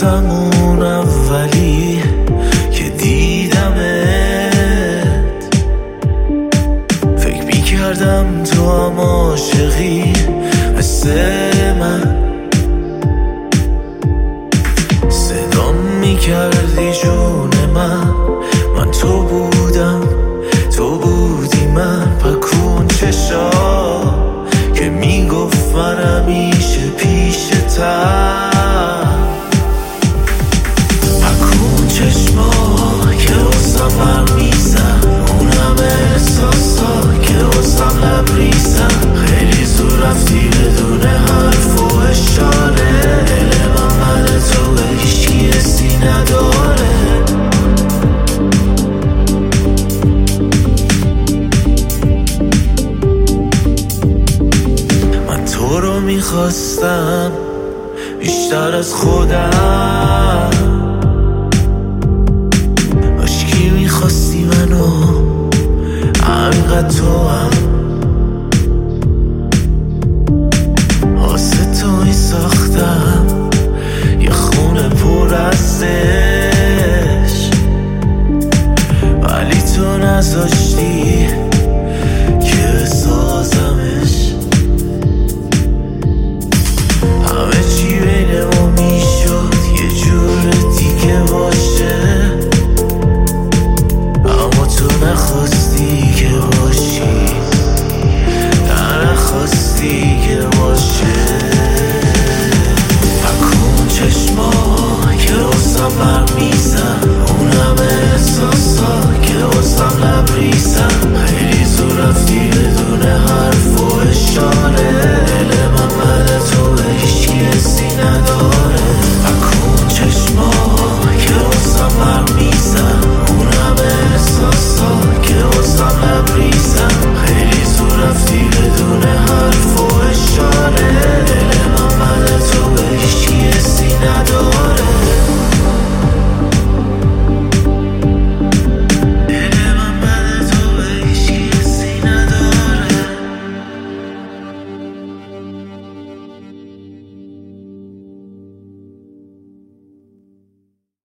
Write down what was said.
یادم اون اولی که دیدمت، فکر میکردم تو هم عاشقی مثل من، صدام میکردی جون من تو بودم تو بودی من. پکون چشا که میگفت من همیشه پیشتم، پکون چشما که واسم هم میزن، اون همه احساسا که واسم لبریزن. خیلی زور رفتی بدون حرف و اشاره، دل من تو به هیچکی حسی نداره. تو رو میخواستم بیشتر از خودم، عشقی میخواستی منو همینقدر تو هم